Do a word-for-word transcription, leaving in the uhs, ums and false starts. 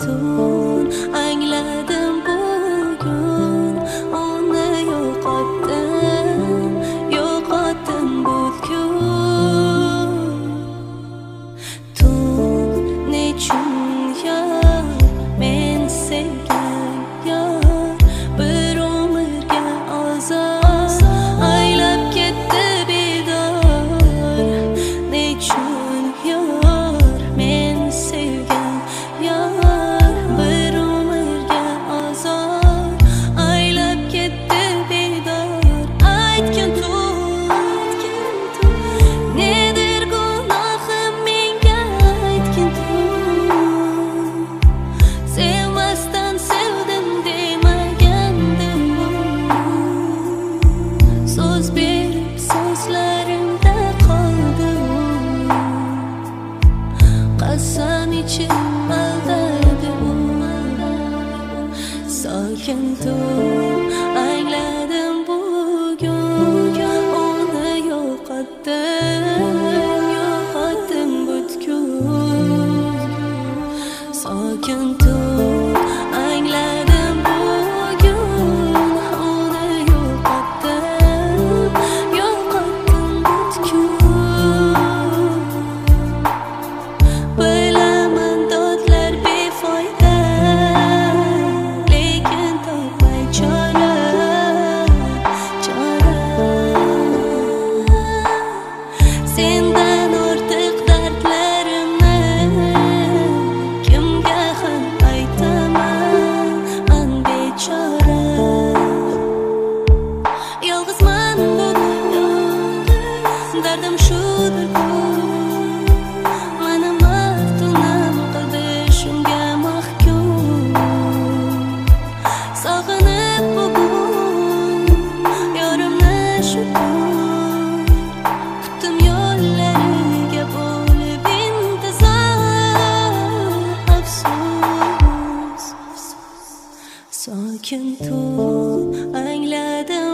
tun angladim bugun uni yo'qotdim yo'qotdim butkul tun nechun yor men sevgan yor bir umrga ozor aylab ketdi bedor nechun yor men sevgan yor bir umrga ozor aylab ketdi bedor aytgin tun nedir gunohim menga aytgin tun sevmasdan sevdim demagandim so'z berib so'zlarimda qoldi qasam ichib aldadi u sokin tun angladim bugun uni yo'qotdim yo'qotdim butkul sokin tun angladim bugun uni yo'qotdim yo'qotdim butkul bilaman dodlar befoyda lekin topmay chora chora sendan ortiq dardlarimni kimga ham aytaman man bechora yolg'izman bugun dardim shudir mani maftunam qildi shunga mahkum sog'inib bugun yorimni shu kun kutdim yo'llariga bo'lib intizor afsus sokin tun angladim